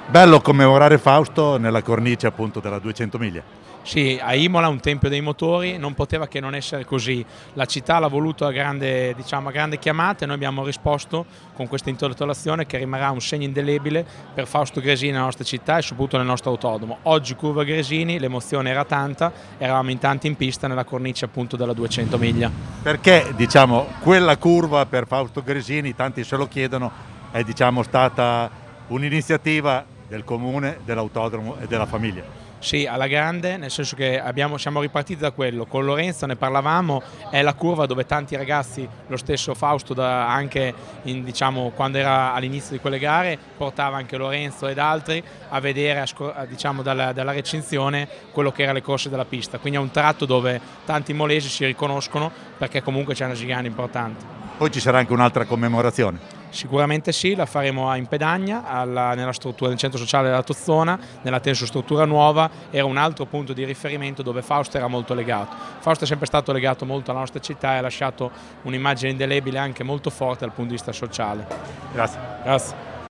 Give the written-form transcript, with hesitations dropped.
Bello commemorare Fausto nella cornice appunto della 200 miglia. Sì, a Imola un tempio dei motori, non poteva che non essere così. La città l'ha voluto a grande, diciamo, a grande chiamata e noi abbiamo risposto con questa intitolazione che rimarrà un segno indelebile per Fausto Gresini nella nostra città e soprattutto nel nostro autodromo. Oggi Curva Gresini, l'emozione era tanta, eravamo in tanti in pista nella cornice appunto della 200 miglia. Perché diciamo quella curva per Fausto Gresini, tanti se lo chiedono, è diciamo stata un'iniziativa del comune, dell'autodromo e della famiglia. Sì, alla grande, nel senso che siamo ripartiti da quello, con Lorenzo ne parlavamo, è la curva dove tanti ragazzi, lo stesso Fausto anche diciamo, quando era all'inizio di quelle gare, portava anche Lorenzo ed altri a vedere diciamo, dalla recinzione quello che era le corse della pista, quindi è un tratto dove tanti molesi si riconoscono perché comunque c'è una gigante importante. Poi ci sarà anche un'altra commemorazione. Sicuramente sì, la faremo a Impedagna, nella struttura del centro sociale della Tozzona, nella tensostruttura nuova, era un altro punto di riferimento dove Fausto era molto legato. Fausto è sempre stato legato molto alla nostra città e ha lasciato un'immagine indelebile anche molto forte dal punto di vista sociale. Grazie. Grazie.